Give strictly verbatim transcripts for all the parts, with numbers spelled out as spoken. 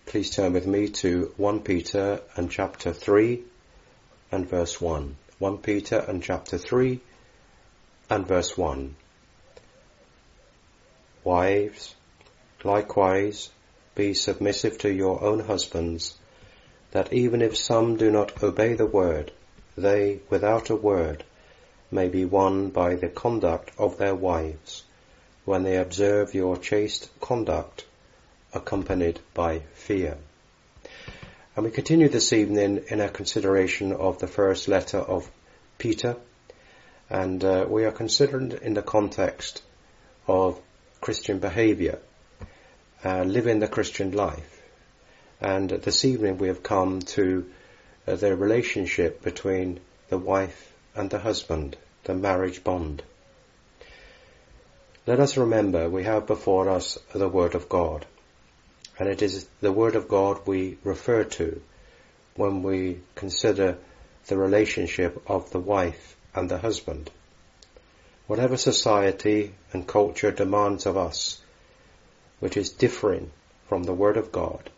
Please turn with me to First Peter and chapter three and verse one. First Peter and chapter three and verse one. Wives, likewise, be submissive to your own husbands, that even if some do not obey the word, they, without a word, may be won by the conduct of their wives, when they observe your chaste conduct, accompanied by fear. And we continue this evening in our consideration of the first letter of Peter, and uh, we are considering in the context of Christian behaviour, uh, living the Christian life. And this evening we have come to uh, the relationship between the wife and the husband, the marriage bond. Let us remember we have before us the Word of God, and it is the Word of God we refer to when we consider the relationship of the wife and the husband. Whatever society and culture demands of us, which is differing from the Word of God,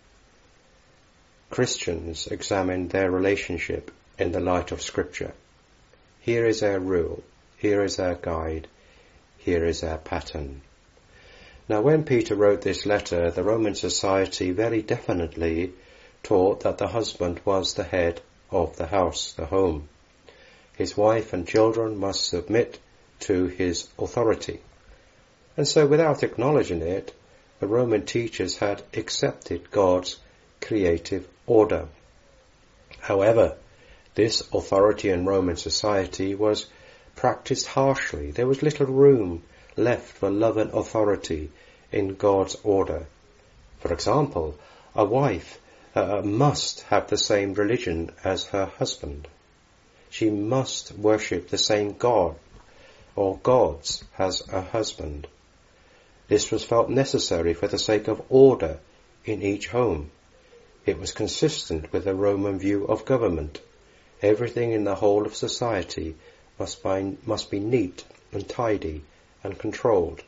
Christians examine their relationship in the light of Scripture. Here is our rule, here is our guide, here is our pattern. Now, when Peter wrote this letter, the Roman society very definitely taught that the husband was the head of the house, the home. His wife and children must submit to his authority. And so, without acknowledging it, the Roman teachers had accepted God's creative order. However, this authority in Roman society was practiced harshly. There was little room left for love and authority in God's order. For example, a wife uh, must have the same religion as her husband. She must worship the same God or gods as her husband. This was felt necessary for the sake of order in each home. It was consistent with the Roman view of government. Everything in the whole of society must be, must be neat and tidy and controlled.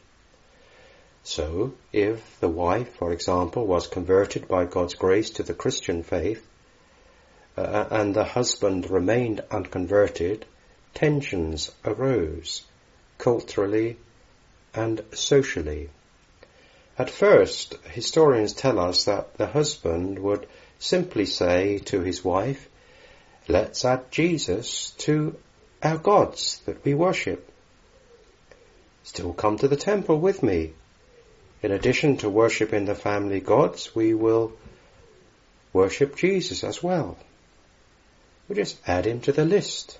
So, if the wife, for example, was converted by God's grace to the Christian faith, uh, and the husband remained unconverted, tensions arose, culturally and socially. At first, historians tell us that the husband would simply say to his wife, "Let's add Jesus to our gods that we worship. Still come to the temple with me. In addition to worshipping the family gods, we will worship Jesus as well. We just add him to the list."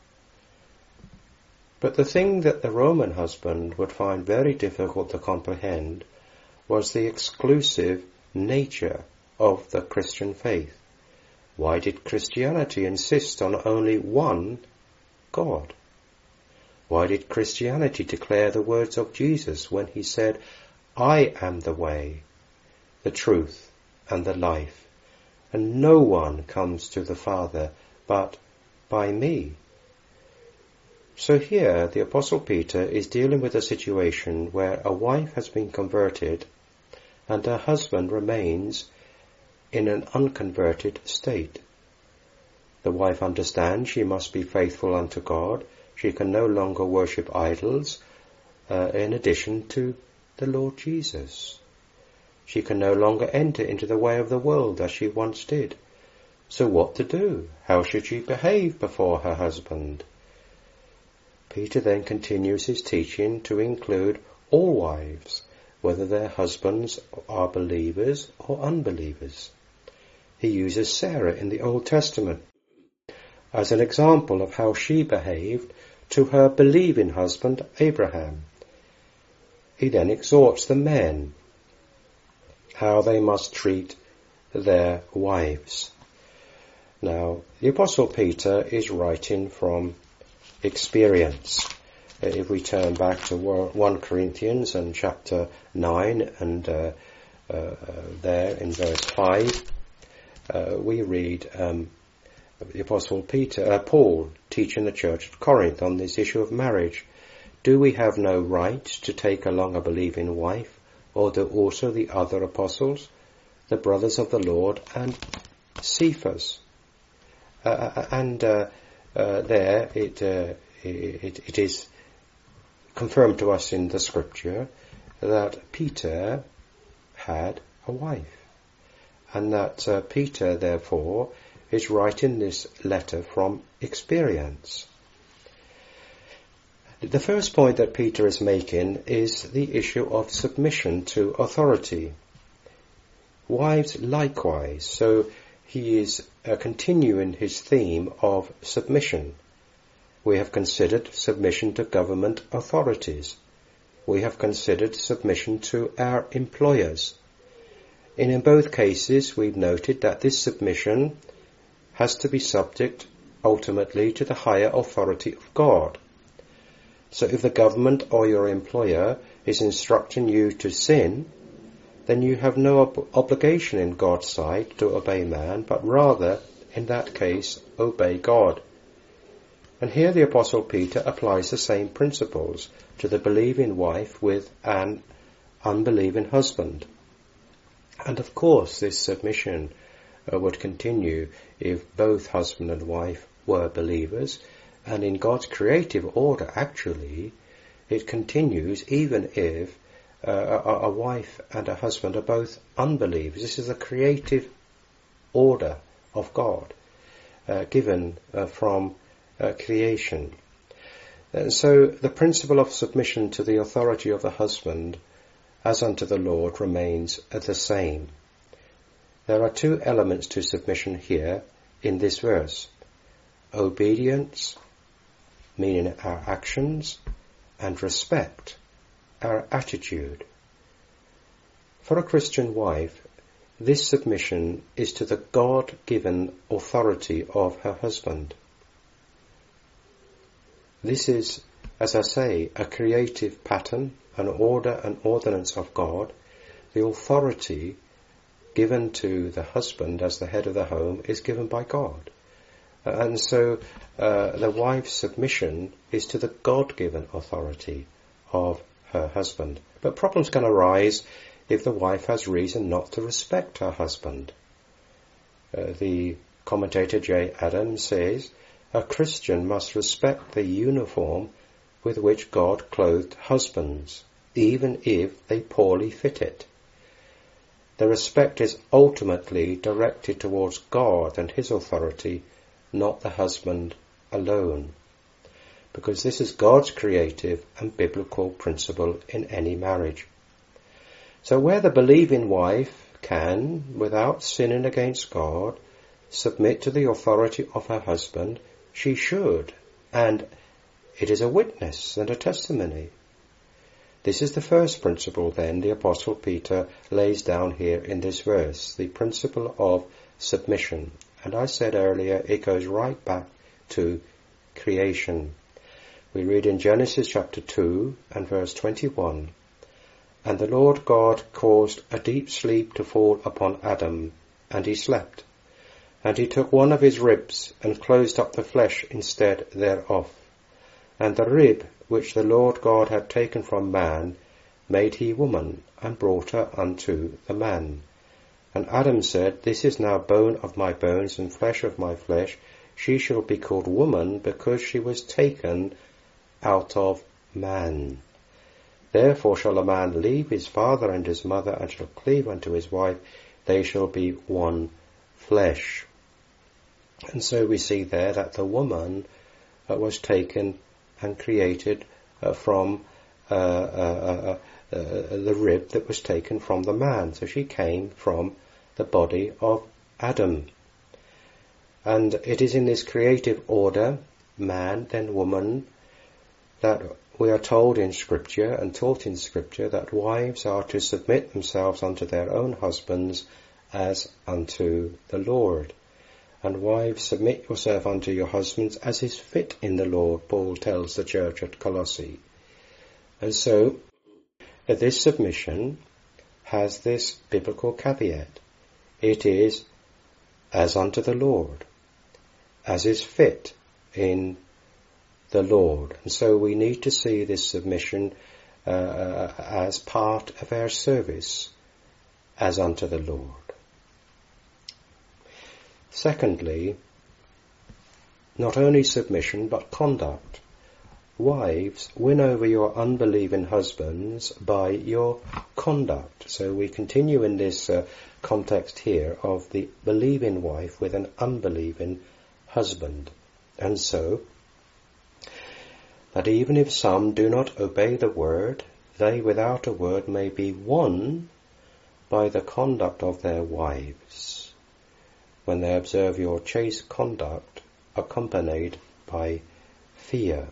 But the thing that the Roman husband would find very difficult to comprehend was the exclusive nature of the Christian faith. Why did Christianity insist on only one God? Why did Christianity declare the words of Jesus when he said, "I am the way, the truth, and the life, and no one comes to the Father but by me"? So here the Apostle Peter is dealing with a situation where a wife has been converted and her husband remains in an unconverted state. The wife understands she must be faithful unto God. She can no longer worship idols uh, in addition to the Lord Jesus. She can no longer enter into the way of the world as she once did. So what to do? How should she behave before her husband? Peter then continues his teaching to include all wives, whether their husbands are believers or unbelievers. He uses Sarah in the Old Testament as an example of how she behaved to her believing husband Abraham. He then exhorts the men how they must treat their wives. Now, the Apostle Peter is writing from experience. If we turn back to First Corinthians and chapter nine and uh, uh, there in verse five, uh, we read um, the Apostle Peter, uh, Paul teaching the church at Corinth on this issue of marriage. "Do we have no right to take along a believing wife, or do also the other apostles? the brothers of the Lord and Cephas. Uh, and uh, uh, there it, uh, it, it is confirmed to us in the scripture that Peter had a wife, and that uh, Peter therefore is writing this letter from experience. The first point that Peter is making is the issue of submission to authority. Wives likewise, so he is uh, continuing his theme of submission. We have considered submission to government authorities. We have considered submission to our employers. And in both cases we've noted that this submission has to be subject ultimately to the higher authority of God. So if the government or your employer is instructing you to sin, then you have no ob- obligation in God's sight to obey man, but rather, in that case, obey God. And here the Apostle Peter applies the same principles to the believing wife with an unbelieving husband. And of course this submission uh, would continue if both husband and wife were believers, and in God's creative order actually it continues even if uh, a, a wife and a husband are both unbelievers. This is a creative order of God uh, given uh, from uh, creation. And so the principle of submission to the authority of the husband as unto the Lord remains the same. There are two elements to submission here in this verse: obedience, meaning our actions, and respect, our attitude. For a Christian wife, this submission is to the God-given authority of her husband. This is, as I say, a creative pattern, an order, an ordinance of God. The authority given to the husband as the head of the home is given by God. And so uh, the wife's submission is to the God-given authority of her husband. But problems can arise if the wife has reason not to respect her husband. Uh, the commentator J. Adams says, a Christian must respect the uniform with which God clothed husbands, even if they poorly fit it. The respect is ultimately directed towards God and his authority, not the husband alone, because this is God's creative and biblical principle in any marriage. So where the believing wife can, without sinning against God, submit to the authority of her husband, she should, and it is a witness and a testimony. This is the first principle then the Apostle Peter lays down here in this verse, the principle of submission. And I said earlier, it goes right back to creation. We read in Genesis chapter two and verse twenty-one, and the Lord God caused a deep sleep to fall upon Adam, and he slept. And he took one of his ribs and closed up the flesh instead thereof. And the rib which the Lord God had taken from man made he woman, and brought her unto the man. And Adam said, this is now bone of my bones and flesh of my flesh. She shall be called woman, because she was taken out of man. Therefore shall a man leave his father and his mother, and shall cleave unto his wife. They shall be one flesh. And so we see there that the woman uh, was taken and created uh, from uh, uh, uh, uh, the rib that was taken from the man. So she came from the body of Adam. And it is in this creative order, man then woman, that we are told in Scripture and taught in Scripture that wives are to submit themselves unto their own husbands as unto the Lord. And wives, submit yourself unto your husbands as is fit in the Lord, Paul tells the church at Colossae. And so this submission has this biblical caveat. It is as unto the Lord, as is fit in the Lord. And so we need to see this submission uh, as part of our service as unto the Lord. Secondly, not only submission but conduct. Wives, win over your unbelieving husbands by your conduct. So we continue in this uh, context here of the believing wife with an unbelieving husband. And so, that even if some do not obey the word, they without a word may be won by the conduct of their wives, when they observe your chaste conduct accompanied by fear.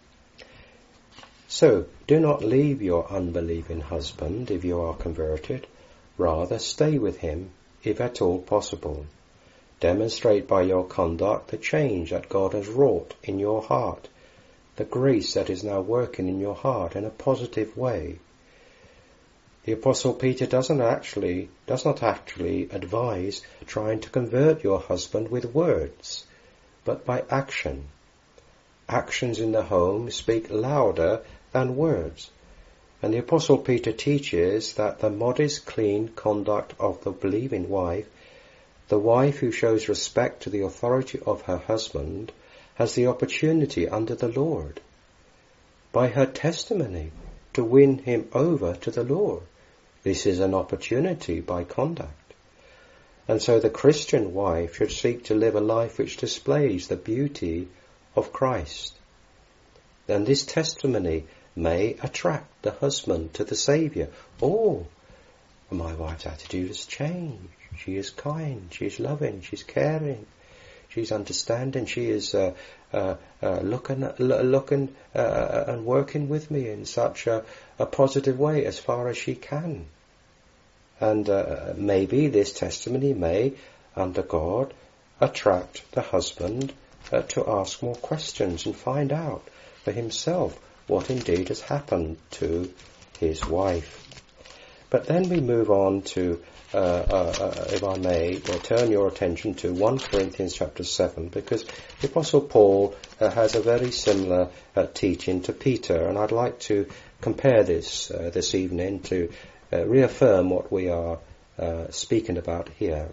So, do not leave your unbelieving husband if you are converted. Rather, stay with him, if at all possible. Demonstrate by your conduct the change that God has wrought in your heart, the grace that is now working in your heart in a positive way. The Apostle Peter doesn't actually, does not actually advise trying to convert your husband with words, but by action. Actions in the home speak louder than words. And the Apostle Peter teaches that the modest, clean conduct of the believing wife, the wife who shows respect to the authority of her husband, has the opportunity under the Lord, by her testimony, to win him over to the Lord. This is an opportunity by conduct. And so the Christian wife should seek to live a life which displays the beauty of Christ. And this testimony may attract the husband to the Saviour. Oh, my wife's attitude has changed. She is kind, she is loving, she's caring, she's understanding, she is uh, uh, uh, looking, uh, looking uh, and working with me in such a, a positive way as far as she can. And uh, maybe this testimony may, under God, attract the husband uh, to ask more questions and find out for himself what indeed has happened to his wife. But then we move on to, uh, uh, uh, if I may, uh, turn your attention to First Corinthians chapter seven, because the Apostle Paul uh, has a very similar uh, teaching to Peter, and I'd like to compare this uh, this evening to uh, reaffirm what we are uh, speaking about here.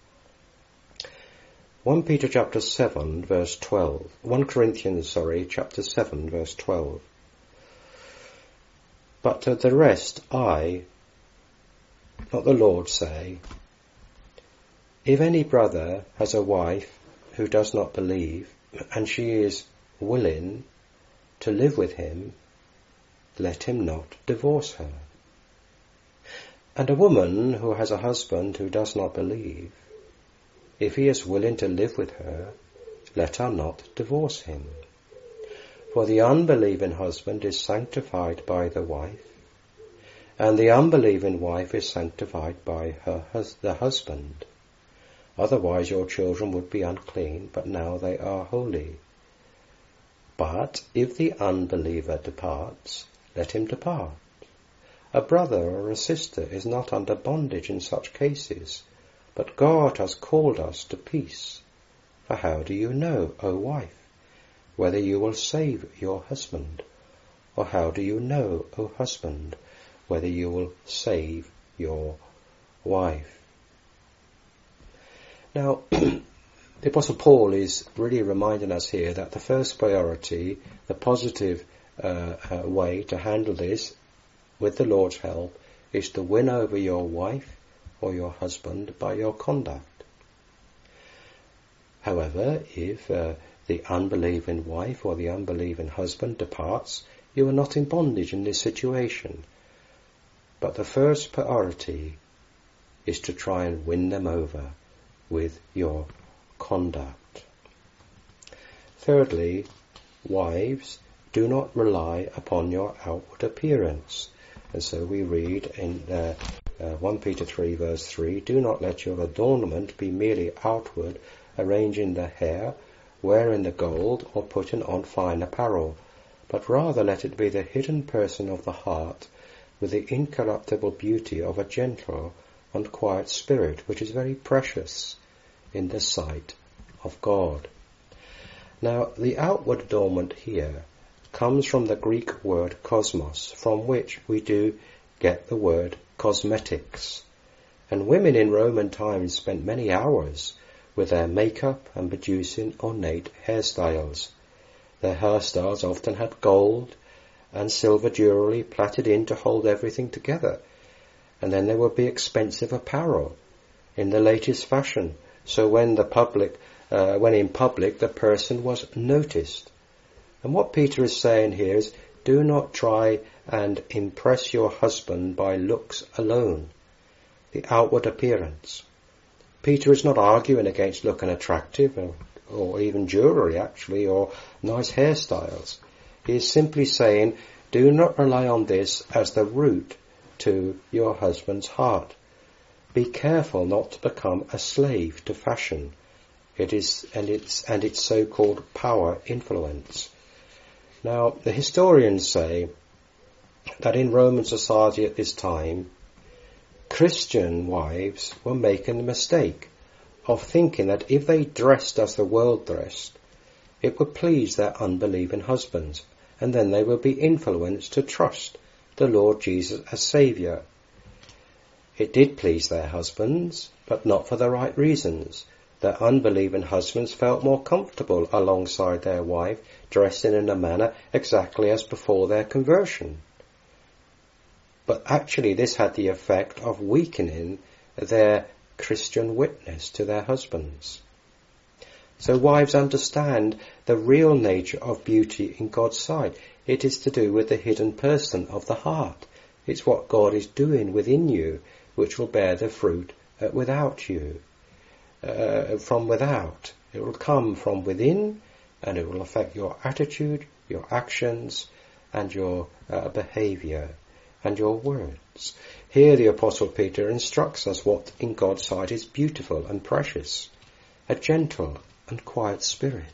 First Peter chapter seven verse twelve. First Corinthians, sorry, chapter seven verse twelve. But to the rest I, not the Lord, say, if any brother has a wife who does not believe, and she is willing to live with him, let him not divorce her. And a woman who has a husband who does not believe, if he is willing to live with her, let her not divorce him. For the unbelieving husband is sanctified by the wife, and the unbelieving wife is sanctified by her hus- the husband. Otherwise your children would be unclean, but now they are holy. But if the unbeliever departs, let him depart. A brother or a sister is not under bondage in such cases, but God has called us to peace. For how do you know, O wife, whether you will save your husband? Or how do you know, O husband, whether you will save your wife? Now, the Apostle Paul is really reminding us here that the first priority, the positive uh, uh, way to handle this with the Lord's help, is to win over your wife or your husband by your conduct. However, if uh, the unbelieving wife or the unbelieving husband departs, you are not in bondage in this situation. But the first priority is to try and win them over with your conduct. Thirdly, wives, do not rely upon your outward appearance. And so we read in uh, uh, First Peter three verse three, do not let your adornment be merely outward, arranging the hair, wearing the gold, or putting on fine apparel, but rather let it be the hidden person of the heart, with the incorruptible beauty of a gentle and quiet spirit, which is very precious in the sight of God. Now, the outward adornment here comes from the Greek word cosmos, from which we do get the word cosmetics. And women in Roman times spent many hours with their makeup and producing ornate hairstyles. Their hairstyles often had gold and silver jewellery plaited in to hold everything together. And then there would be expensive apparel in the latest fashion. So when the public, uh, when in public, the person was noticed. And what Peter is saying here is, do not try and impress your husband by looks alone, the outward appearance. Peter is not arguing against looking attractive or, or even jewellery actually, or nice hairstyles. He is simply saying, do not rely on this as the route to your husband's heart. Be careful not to become a slave to fashion. It is and its and its so-called power influence. Now, the historians say that in Roman society at this time, Christian wives were making the mistake of thinking that if they dressed as the world dressed, it would please their unbelieving husbands, and then they would be influenced to trust the Lord Jesus as Saviour. It did please their husbands, but not for the right reasons. Their unbelieving husbands felt more comfortable alongside their wife, dressing in a manner exactly as before their conversion. But actually this had the effect of weakening their Christian witness to their husbands. So wives, understand the real nature of beauty in God's sight. It is to do with the hidden person of the heart. It's what God is doing within you, which will bear the fruit uh, without you. Uh, from without. It will come from within, and it will affect your attitude, your actions, and your uh, behaviour, and your words. Here the Apostle Peter instructs us what in God's sight is beautiful and precious. A gentle and quiet spirit.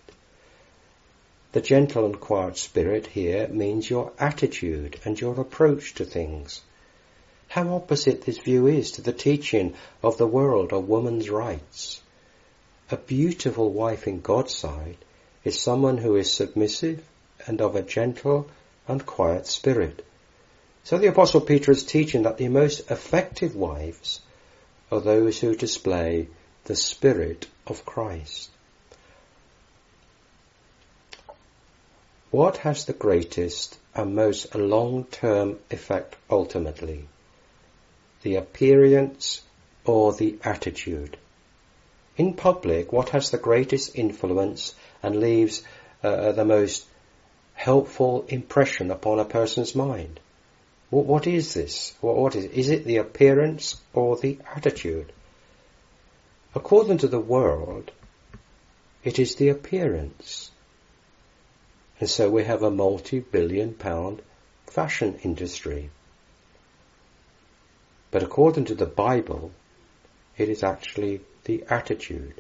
The gentle and quiet spirit here means your attitude and your approach to things. How opposite this view is to the teaching of the world of woman's rights. A beautiful wife in God's sight is someone who is submissive and of a gentle and quiet spirit. So the Apostle Peter is teaching that the most effective wives are those who display the Spirit of Christ. What has the greatest and most long-term effect ultimately? The appearance or the attitude? In public, what has the greatest influence and leaves uh, the most helpful impression upon a person's mind? What, what is this? What, what is, is it the appearance or the attitude? According to the world, it is the appearance. And so we have a multi-billion pound fashion industry. But according to the Bible, it is actually the attitude.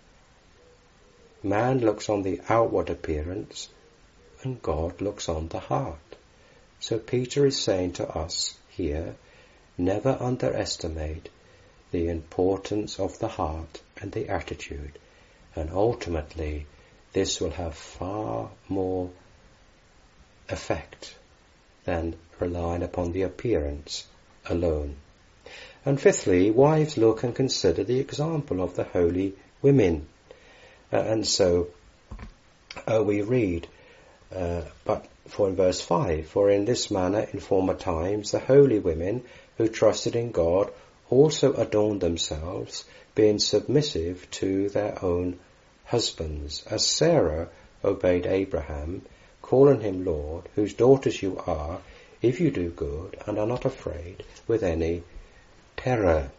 Man looks on the outward appearance and God looks on the heart. So Peter is saying to us here, never underestimate the importance of the heart and the attitude, and ultimately this will have far more effect than relying upon the appearance alone. And fifthly, wives look and consider the example of the holy women. Uh, and so uh, we read, uh, but for in verse five, for in this manner in former times the holy women who trusted in God also adorned themselves, being submissive to their own husbands, as Sarah obeyed Abraham, calling him Lord, whose daughters you are, if you do good and are not afraid with any terror.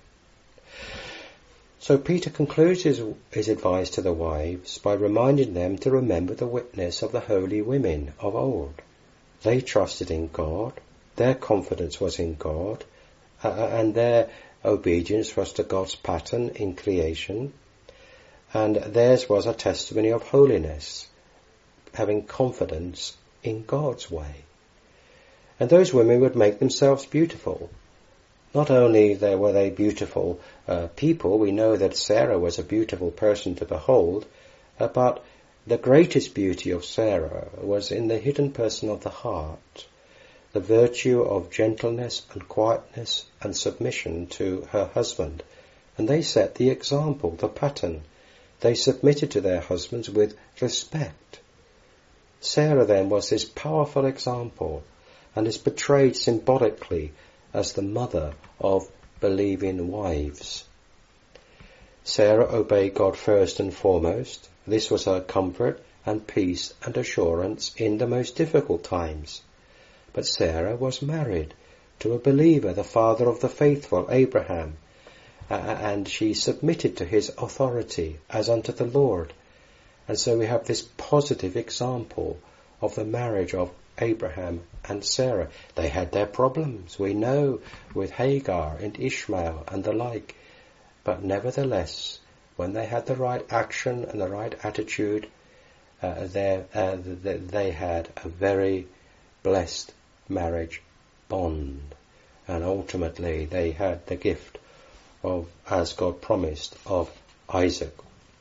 So Peter concludes his, his advice to the wives by reminding them to remember the witness of the holy women of old. They trusted in God, their confidence was in God, uh, and their obedience was to God's pattern in creation, and theirs was a testimony of holiness, having confidence in God's way. And those women would make themselves beautiful. Not only were they beautiful uh, people, we know that Sarah was a beautiful person to behold, uh, but the greatest beauty of Sarah was in the hidden person of the heart, the virtue of gentleness and quietness and submission to her husband. And they set the example, the pattern, They submitted to their husbands with respect. Sarah then was this powerful example and is portrayed symbolically as the mother of believing wives. Sarah obeyed God first and foremost. This was her comfort and peace and assurance in the most difficult times. But Sarah was married to a believer, the father of the faithful, Abraham, uh, and she submitted to his authority as unto the Lord. And so we have this positive example of the marriage of Abraham and Sarah. They had their problems, we know, with Hagar and Ishmael and the like. But nevertheless, when they had the right action and the right attitude, uh, they, uh, they had a very blessed marriage bond. And ultimately they had the gift of, as God promised, of Isaac.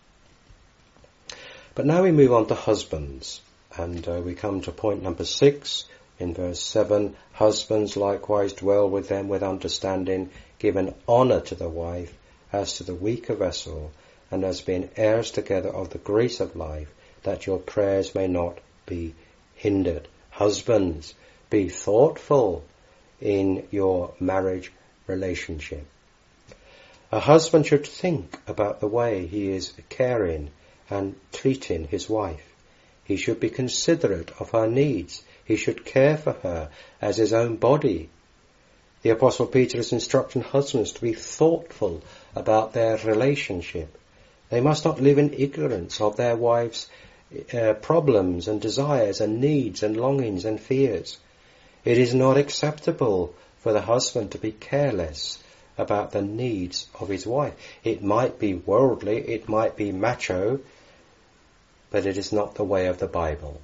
But now we move on to husbands. And uh, we come to point number six in verse seven. Husbands likewise dwell with them with understanding, giving honour to the wife as to the weaker vessel, and as being heirs together of the grace of life, that your prayers may not be hindered. Husbands, be thoughtful in your marriage relationship. A husband should think about the way he is caring and treating his wife. He should be considerate of her needs. He should care for her as his own body. The Apostle Peter is instructing husbands to be thoughtful about their relationship. They must not live in ignorance of their wives' uh, problems and desires and needs and longings and fears. It is not acceptable for the husband to be careless about the needs of his wife. It might be worldly, it might be macho, but it is not the way of the Bible.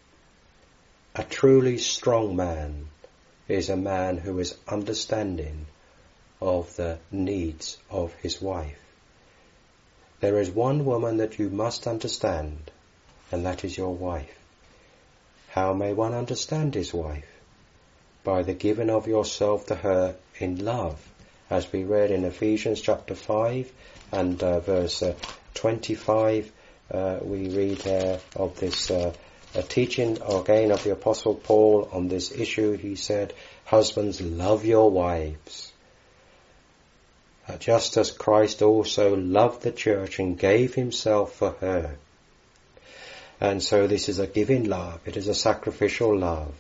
A truly strong man is a man who is understanding of the needs of his wife. There is one woman that you must understand, and that is your wife. How may one understand his wife? By the giving of yourself to her in love, as we read in Ephesians chapter five and uh, verse uh, twenty-five. Uh, we read there uh, of this uh, a teaching again of the Apostle Paul on this issue. He said, husbands, love your wives, uh, just as Christ also loved the church and gave himself for her. And so this is a giving love. It is a sacrificial love.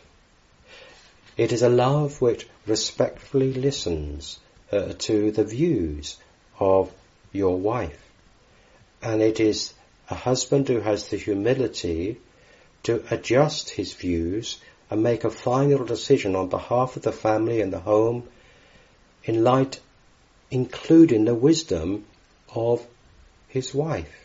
It is a love which respectfully listens uh, to the views of your wife. And it is a husband who has the humility to adjust his views and make a final decision on behalf of the family and the home in light, including the wisdom of his wife.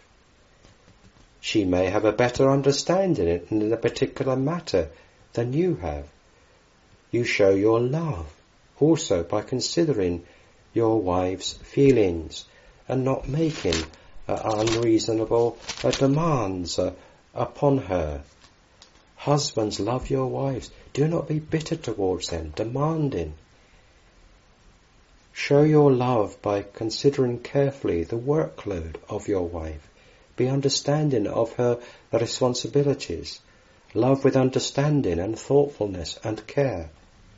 She may have a better understanding in a particular matter than you have. You show your love also by considering your wife's feelings and not making uh, unreasonable uh, demands uh, upon her. Husbands, love your wives. Do not be bitter towards them, demanding. Show your love by considering carefully the workload of your wife. Be understanding of her responsibilities. Love with understanding and thoughtfulness and care.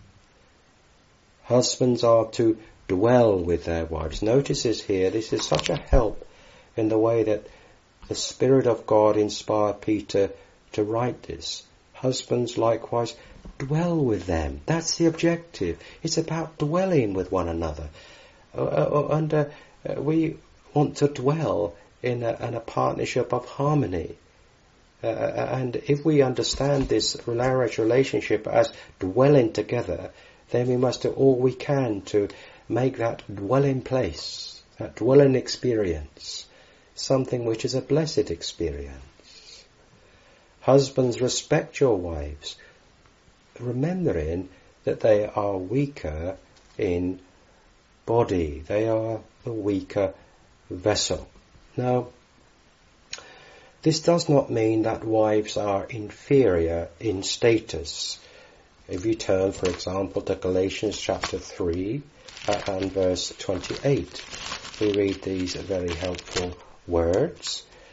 Husbands are to dwell with their wives. Notice this here. This is such a help in the way that the Spirit of God inspired Peter to write this. Husbands likewise dwell with them. That's the objective. It's about dwelling with one another. Uh, uh, and uh, we want to dwell in a, in a partnership of harmony. Uh, and if we understand this marriage relationship as dwelling together, then we must do all we can to make that dwelling place, that dwelling experience, something which is a blessed experience. Husbands, respect your wives, remembering that they are weaker in body. They are the weaker vessel. Now, this does not mean that wives are inferior in status. If you turn, for example, to Galatians chapter three uh, and verse twenty-eight, we read these very helpful words.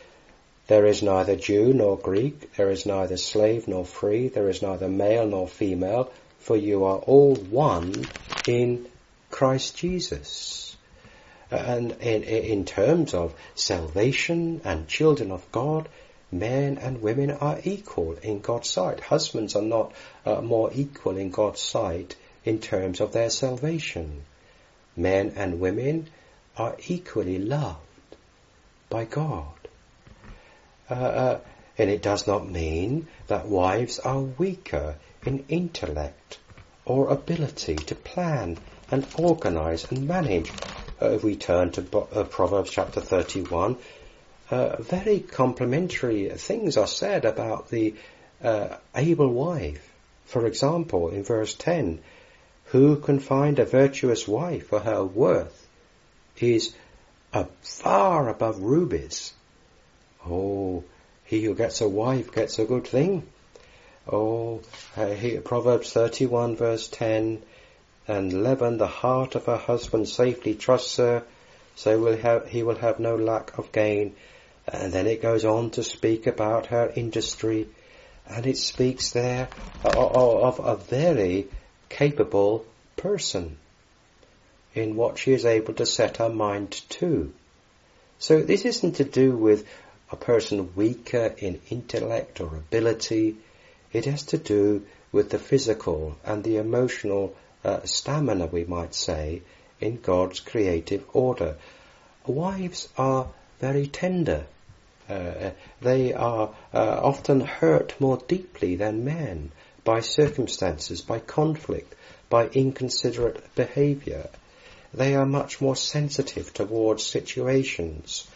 There is neither Jew nor Greek, there is neither slave nor free, there is neither male nor female, for you are all one in Christ Jesus. And in, in terms of salvation and children of God, men and women are equal in God's sight. Husbands are not uh, more equal in God's sight in terms of their salvation. Men and women are equally loved by God. Uh, uh, and it does not mean that wives are weaker in intellect or ability to plan and organize and manage. Uh, if we turn to uh, Proverbs chapter thirty-one, uh, very complimentary things are said about the uh, able wife. For example, in verse ten, who can find a virtuous wife, for her worth is uh, far above rubies. Oh, he who gets a wife gets a good thing. Oh, uh, he, Proverbs thirty-one verse ten and eleven, the heart of her husband safely trusts her, so will have, he will have no lack of gain. And then it goes on to speak about her industry, and it speaks there of, of a very capable person in what she is able to set her mind to. So this isn't to do with a person weaker in intellect or ability. It has to do with the physical and the emotional uh, stamina, we might say, in God's creative order. Wives are very tender. Uh, they are uh, often hurt more deeply than men by circumstances, by conflict, by inconsiderate behaviour. They are much more sensitive towards situations.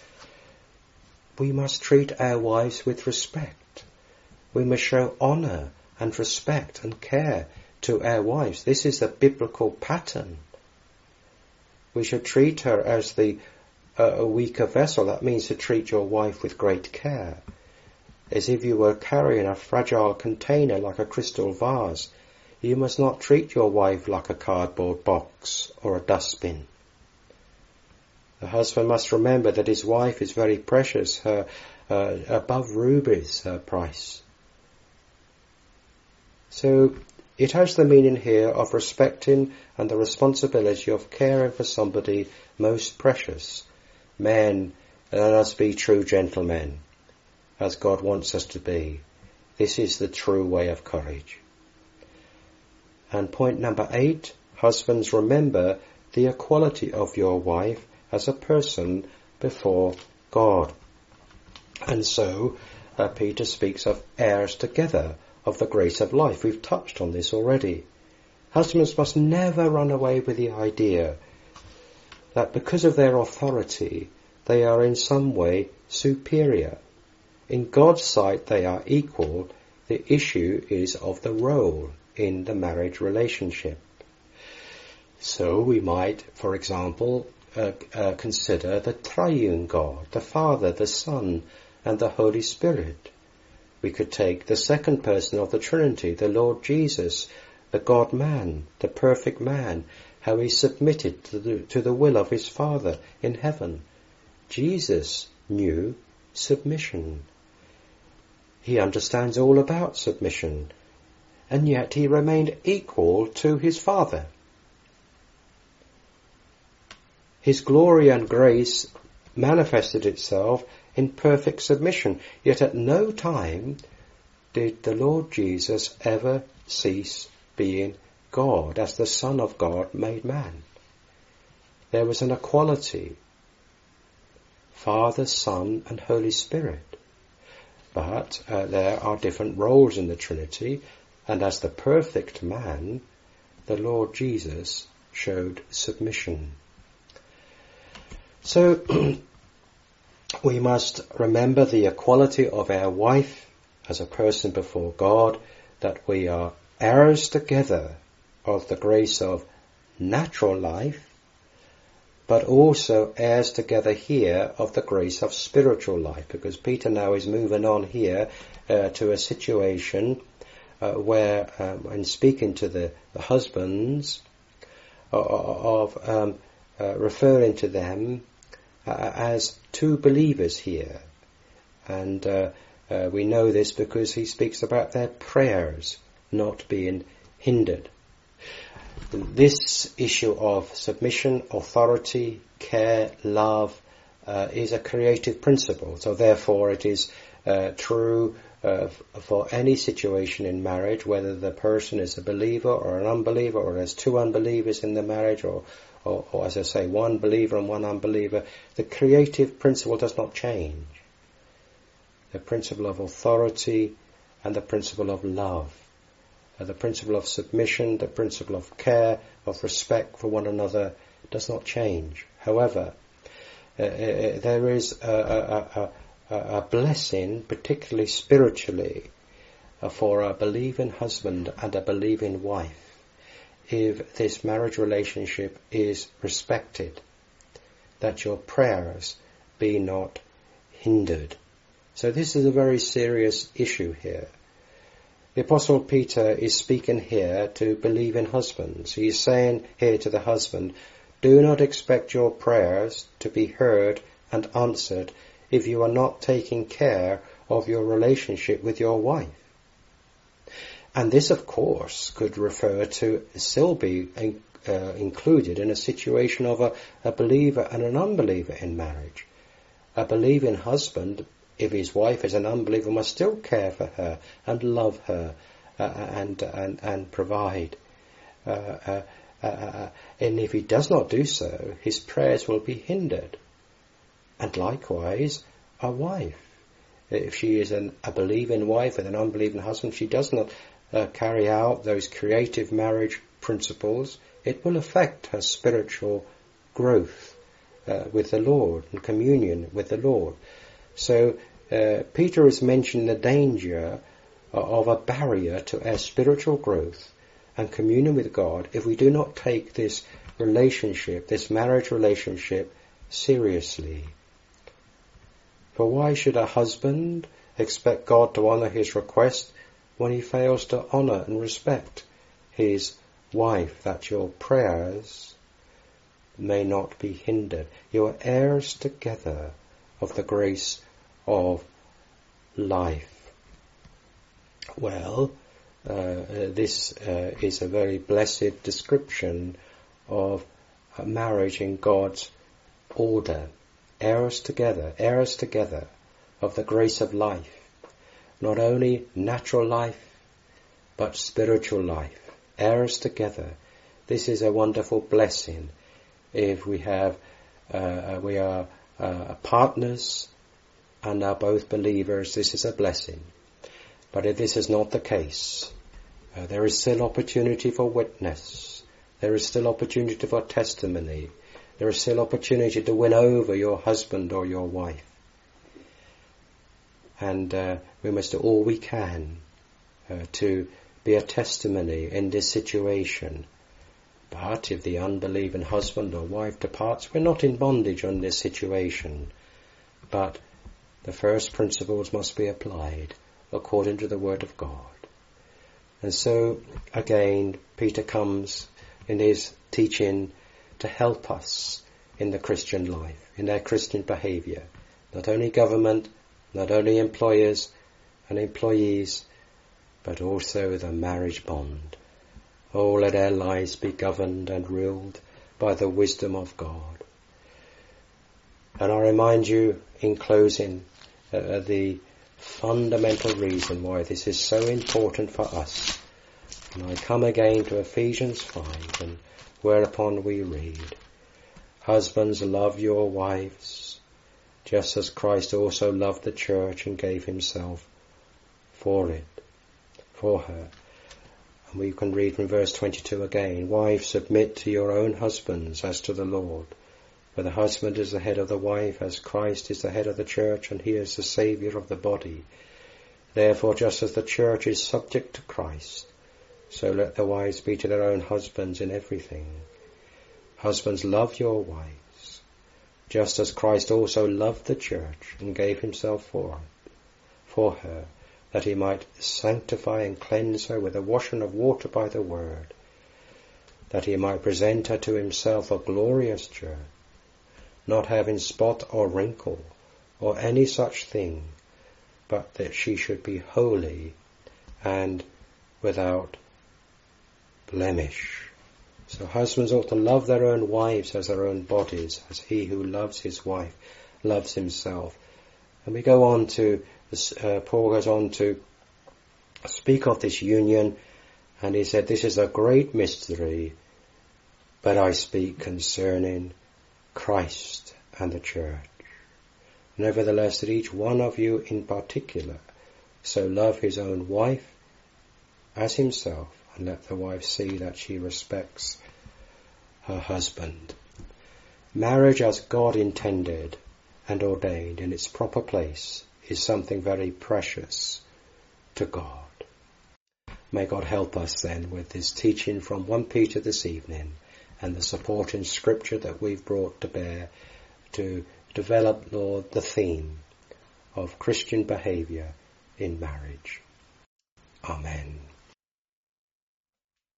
We must treat our wives with respect. We must show honour and respect and care to our wives. This is the biblical pattern. We should treat her as the uh, a weaker vessel. That means to treat your wife with great care, as if you were carrying a fragile container like a crystal vase. You must not treat your wife like a cardboard box or a dustbin. The husband must remember that his wife is very precious, her uh, above rubies, her price. So it has the meaning here of respecting and the responsibility of caring for somebody most precious. Men, let us be true gentlemen, as God wants us to be. This is the true way of courage. And point number eight, husbands, remember the equality of your wife as a person before God. And so uh, Peter speaks of heirs together of the grace of life. We've touched on this already. Husbands must never run away with the idea that because of their authority they are in some way superior. In God's sight they are equal. The issue is of the role in the marriage relationship. So we might, for example, uh, uh, consider the triune God, the Father, the Son, and the Holy Spirit. We could take the second person of the Trinity, the Lord Jesus, the God-man, the perfect man, how he submitted to the, to the will of his Father in heaven. Jesus knew submission. He understands all about submission, and yet he remained equal to his Father. His glory and grace manifested itself in perfect submission, yet at no time did the Lord Jesus ever cease being God, as the Son of God made man. There was an equality, Father, Son, and Holy Spirit. But uh, there are different roles in the Trinity, and as the perfect man, the Lord Jesus showed submission. So we must remember the equality of our wife as a person before God, that we are heirs together of the grace of natural life, but also heirs together here of the grace of spiritual life, because Peter now is moving on here uh, to a situation uh, where, um, when speaking to the, the husbands, uh, of um, uh, referring to them uh, as two believers here, And uh, uh, we know this because he speaks about their prayers not being hindered. This issue of submission, authority, care, love uh, is a creative principle. So therefore it is uh, true uh, f- for any situation in marriage, whether the person is a believer or an unbeliever, or there's two unbelievers in the marriage, or, or, or as I say, one believer and one unbeliever. The creative principle does not change. The principle of authority and the principle of love. Uh, the principle of submission, the principle of care, of respect for one another does not change. However, uh, uh, there is a, a, a, a blessing, particularly spiritually, uh, for a believing husband and a believing wife, if this marriage relationship is respected, that your prayers be not hindered. So this is a very serious issue here. The Apostle Peter is speaking here to believing husbands. He is saying here to the husband, do not expect your prayers to be heard and answered if you are not taking care of your relationship with your wife. And this, of course, could refer to still be uh, included in a situation of a, a believer and an unbeliever in marriage. A believing husband, if his wife is an unbeliever, must still care for her and love her uh, and, and and provide. Uh, uh, uh, and if he does not do so, his prayers will be hindered. And likewise, a wife. If she is an, a believing wife with an unbelieving husband, she does not uh, carry out those creative marriage principles, it will affect her spiritual growth uh, with the Lord and communion with the Lord. So uh, Peter is mentioning the danger of a barrier to our spiritual growth and communion with God if we do not take this relationship, this marriage relationship, seriously. For why should a husband expect God to honour his request when he fails to honour and respect his wife, that your prayers may not be hindered? You are heirs together of the grace of life. Well, uh, this uh, is a very blessed description of a marriage in God's order. Heirs together, heirs together of the grace of life. Not only natural life, but spiritual life. Heirs together. This is a wonderful blessing. If we have, uh, we are uh, partners and are both believers, this is a blessing. But if this is not the case, uh, there is still opportunity for witness. There is still opportunity for testimony. There is still opportunity to win over your husband or your wife. And uh, we must do all we can uh, to be a testimony in this situation. But if the unbelieving husband or wife departs, we're not in bondage on this situation. But the first principles must be applied according to the Word of God. And so, again, Peter comes in his teaching to help us in the Christian life, in our Christian behaviour. Not only government, not only employers and employees, but also the marriage bond. Oh, let our lives be governed and ruled by the wisdom of God. And I remind you, in closing, uh, the fundamental reason why this is so important for us. And I come again to Ephesians five, and whereupon we read, husbands, love your wives, just as Christ also loved the church and gave himself for it, for her. And we can read from verse twenty-two again, wives, submit to your own husbands as to the Lord. For the husband is the head of the wife, as Christ is the head of the church, and he is the Saviour of the body. Therefore, just as the church is subject to Christ, so let the wives be to their own husbands in everything. Husbands, love your wives, just as Christ also loved the church and gave himself for her, for her, that he might sanctify and cleanse her with the washing of water by the word, that he might present her to himself a glorious church, not having spot or wrinkle or any such thing, but that she should be holy and without blemish. So husbands ought to love their own wives as their own bodies, as he who loves his wife loves himself. And we go on to, uh, Paul goes on to speak of this union, and he said, this is a great mystery, but I speak concerning Christ and the church. Nevertheless, that each one of you in particular so love his own wife as himself, and let the wife see that she respects her husband. Marriage as God intended and ordained in its proper place is something very precious to God. May God help us then with this teaching from First Peter this evening and the supporting scripture that we've brought to bear to develop, Lord, the theme of Christian behaviour in marriage.